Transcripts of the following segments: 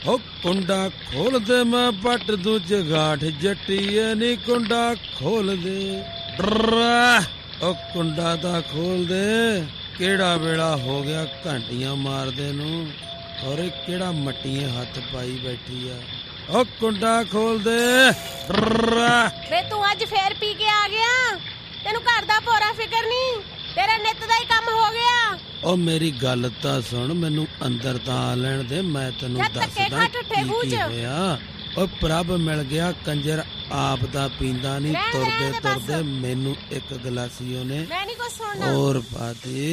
हो कुंडा खोल दे मैं पट दूं जगाठ जट्टीए नी कुंडा खोल दे ओ कुंडा ता खोल दे केड़ा वेला हो गया घंटियां मारदे नू और केड़ा मट्टियां हथ पाई बैठी आ ओ कुंडा खोल दे वे तू अज फेर पी के आ गया तेनू घर दा पूरा फिकर नहीं तेरा नित दा ही काम हो गया ओ मेरी गल तां सुन मैनू अंदर तां आ लैण दे मैं तैनू दसदा की होया ओ प्रभ मिल गया कंजर आप दा पींदा नहीं तुरदे तुरदे मैनू एक गलासी ओने और पा दे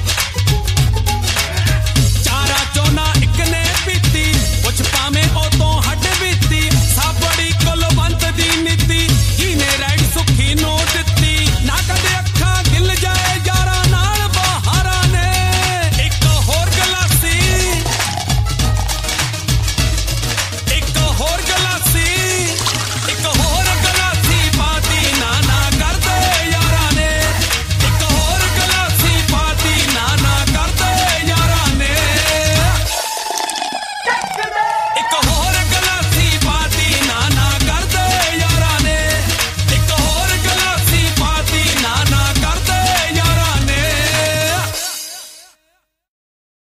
में ओ तो